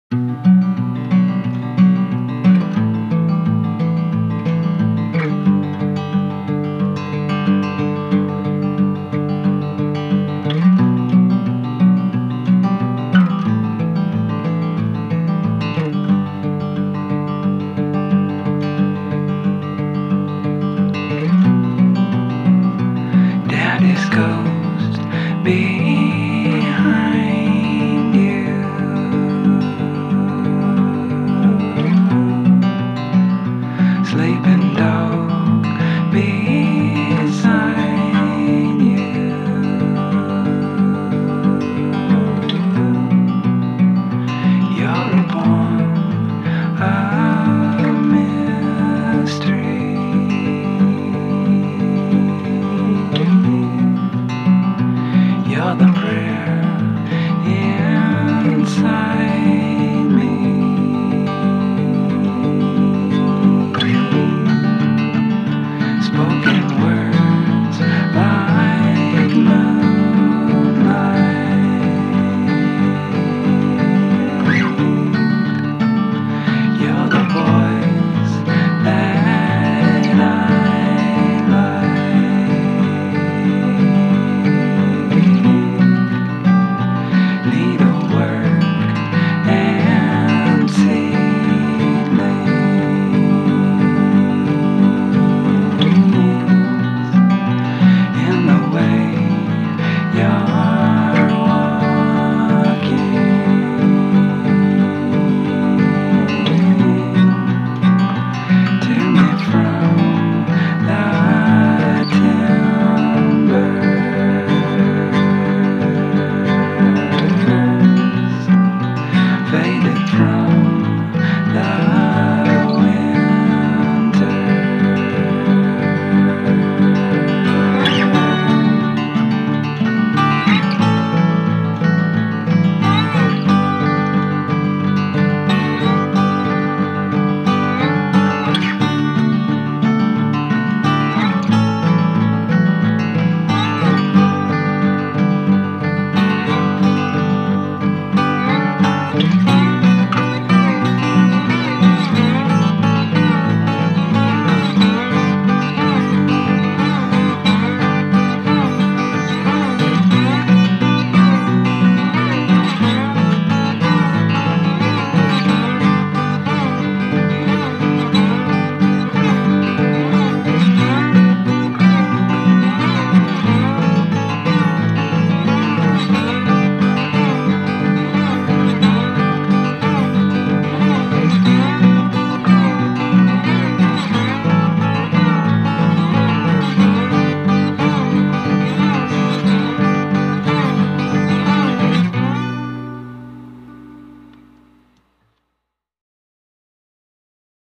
Daddy's ghost behind you, sleeping dog beside you. You're a born of mystery. You're the prayer inside me. Spoken words like moonlight. You're the voice that I need a work and in the way you're walking. To me from the timbers, faded from